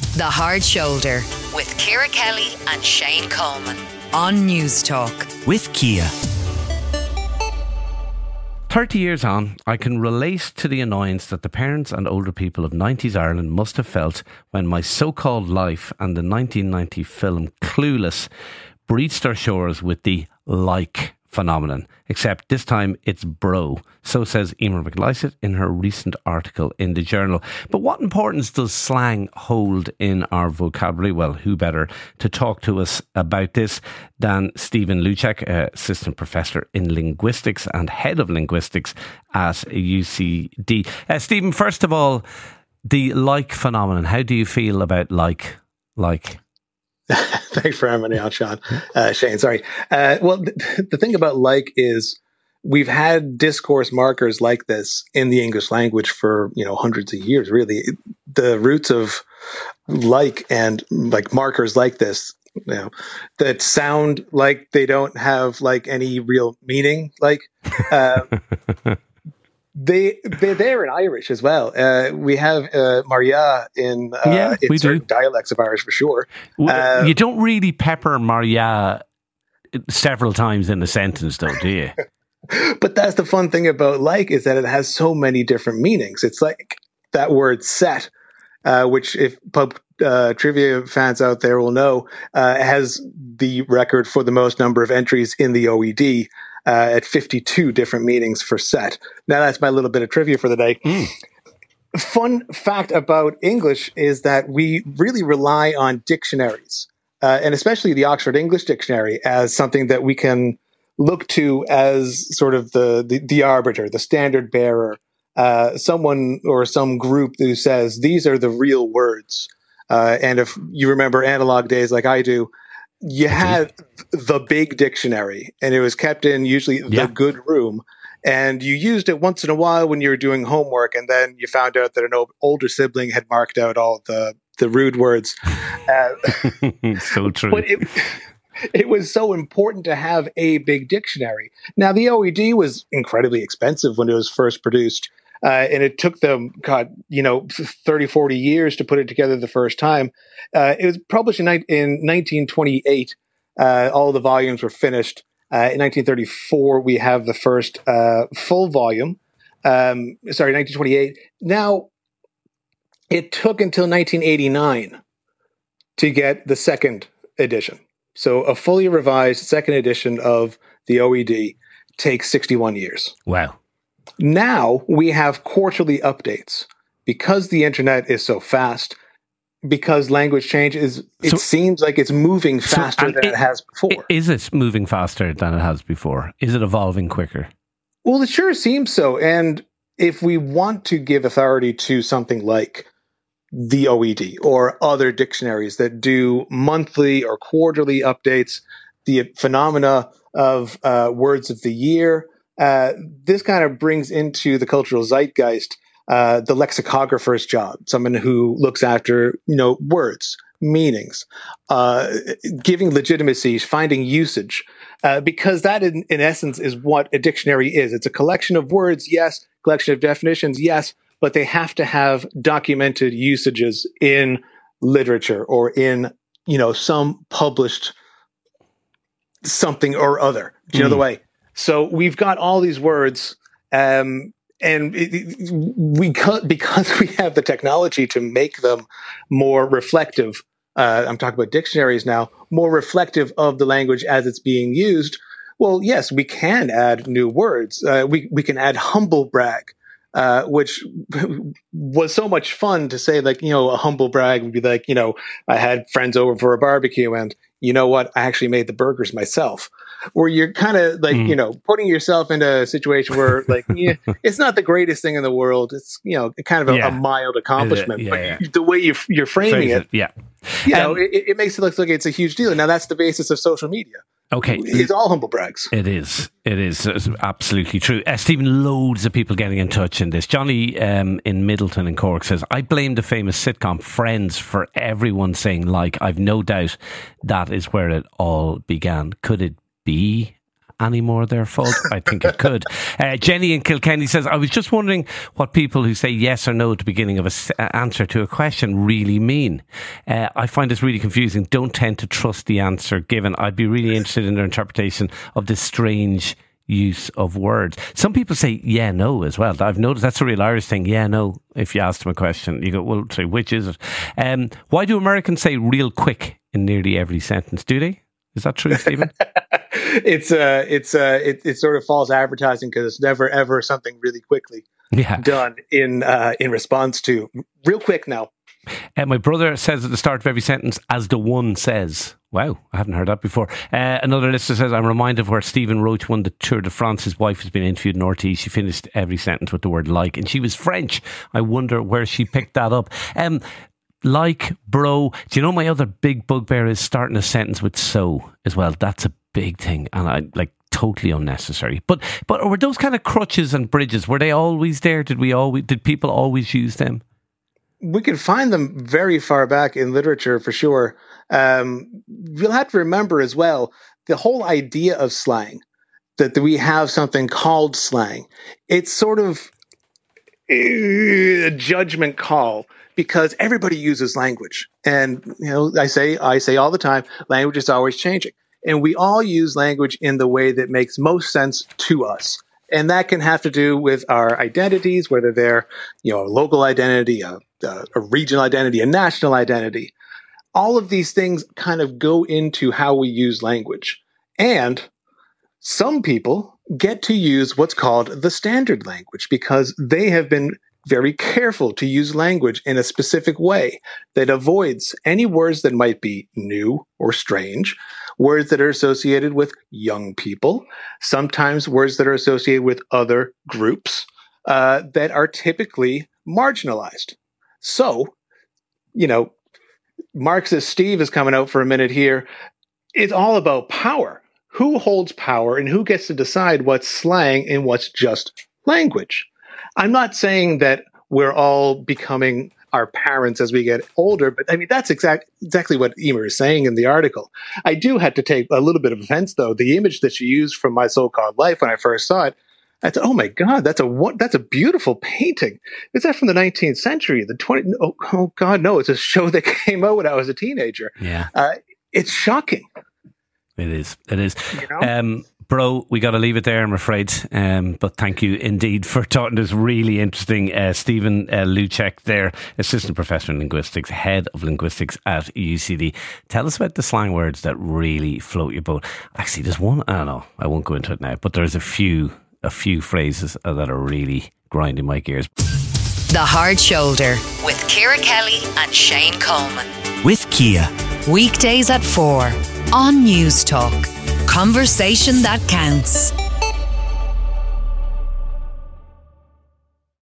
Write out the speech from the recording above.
The Hard Shoulder with Ciara Kelly and Shane Coleman on News Talk. With Kia. 30 years on, I can relate to the annoyance that the parents and older people of 90s Ireland must have felt when My So-Called Life and the 1990 film Clueless breached our shores with the like phenomenon. Except this time it's bro. So says Emer McLysaght in her recent article in the Journal. But what importance does slang hold in our vocabulary? Well, who better to talk to us about this than Stephen Luchek, Assistant Professor in Linguistics and Head of Linguistics at UCD. Stephen, first of all, the like phenomenon. How do you feel about like? Thanks for having me on, Sean. Shane, sorry. Well, the thing about like is we've had discourse markers like this in the English language for, hundreds of years, really. The roots of like and like markers like this, that sound like they don't have like any real meaning, like they're there in Irish as well. We have Maria in certain dialects of Irish for sure. You don't really pepper Maria several times in a sentence, though, do you? But that's the fun thing about like is that it has so many different meanings. It's like that word set, which if pub trivia fans out there will know, has the record for the most number of entries in the OED. At 52 different meanings for set. Now that's my little bit of trivia for the day. Fun fact about English is that we really rely on dictionaries, and especially the Oxford English Dictionary as something that we can look to as sort of the arbiter, the standard bearer, someone or some group who says these are the real words. And if you remember analog days like I do, you had the big dictionary, and it was kept in usually the good room, and you used it once in a while when you were doing homework, and then you found out that an older sibling had marked out all the rude words. So true. But it was so important to have a big dictionary. Now, the OED was incredibly expensive when it was first produced. And it took them, 30, 40 years to put it together the first time. It was published in 1928. All the volumes were finished. In 1934, we have the first full volume. 1928. Now, it took until 1989 to get the second edition. So a fully revised second edition of the OED takes 61 years. Wow. Now we have quarterly updates because the internet is so fast, because language change seems like it's moving faster than it has before. Is it moving faster than it has before? Is it evolving quicker? Well, it sure seems so. And if we want to give authority to something like the OED or other dictionaries that do monthly or quarterly updates, the phenomena of words of the year, this kind of brings into the cultural zeitgeist the lexicographer's job, someone who looks after words, meanings, giving legitimacy, finding usage, because that in essence is what a dictionary is. It's a collection of words, yes, collection of definitions, yes, but they have to have documented usages in literature or in some published something or other. Do you know the way? So we've got all these words, and because we have the technology to make them more reflective. I'm talking about dictionaries now, more reflective of the language as it's being used. Well, yes, we can add new words. We can add humble brag, which was so much fun to say. Like a humble brag would be like I had friends over for a barbecue, and you know what? I actually made the burgers myself. Where you're kind of like, putting yourself into a situation where like, it's not the greatest thing in the world. It's, kind of a mild accomplishment, but the way you're framing it, it makes it look like it's a huge deal. Now that's the basis of social media. Okay. It's all humble brags. It is. It's absolutely true. Stephen, loads of people getting in touch in this. Johnny in Middleton in Cork says, I blame the famous sitcom Friends for everyone saying like. I've no doubt that is where it all began. Could it be any more their fault? I think it could. Jenny in Kilkenny says, I was just wondering what people who say yes or no at the beginning of an answer to a question really mean. I find this really confusing. Don't tend to trust the answer given. I'd be really interested in their interpretation of this strange use of words. Some people say yeah, no as well. I've noticed that's a real Irish thing. Yeah, no. If you ask them a question, you go, well, say, which is it? Why do Americans say real quick in nearly every sentence? Do they? Is that true, Stephen? It's sort of false advertising because it's never ever something really quickly done in response to real quick now. My brother says at the start of every sentence, as the one says. Wow, I haven't heard that before. Another listener says, I'm reminded of where Stephen Roach won the Tour de France. His wife has been interviewed in RT. She finished every sentence with the word like, and she was French. I wonder where she picked that up. Like, bro. Do you know my other big bugbear is starting a sentence with so as well? That's a big thing, and I like totally unnecessary. But were those kind of crutches and bridges, were they always there? Did people always use them? We can find them very far back in literature for sure. You'll have to remember as well, the whole idea of slang, that we have something called slang. It's sort of a judgment call because everybody uses language. And, I say all the time, language is always changing. And we all use language in the way that makes most sense to us. And that can have to do with our identities, whether they're, a local identity, a regional identity, a national identity. All of these things kind of go into how we use language. And some people get to use what's called the standard language because they have been very careful to use language in a specific way that avoids any words that might be new or strange, words that are associated with young people, sometimes words that are associated with other groups that are typically marginalized. So, Marxist Steve is coming out for a minute here. It's all about power. Who holds power and who gets to decide what's slang and what's just language? I'm not saying that we're all becoming our parents as we get older, but I mean, that's exactly what Emer is saying in the article. I do have to take a little bit of offense, though. The image that she used from My So-Called Life when I first saw it, I thought, oh my God, that's a beautiful painting. Is that from the 19th century? Oh God, no, it's a show that came out when I was a teenager. Yeah. It's shocking. It is. Bro, we got to leave it there, I'm afraid. But thank you indeed for talking this really interesting. Stephen Luchek there, Assistant Professor in Linguistics, Head of Linguistics at UCD. Tell us about the slang words that really float your boat. Actually, there's one, I don't know, I won't go into it now, but there's a few phrases that are really grinding my gears. The Hard Shoulder with Ciara Kelly and Shane Coleman. With Kia. Weekdays at 4 on News Talk. Conversation that counts.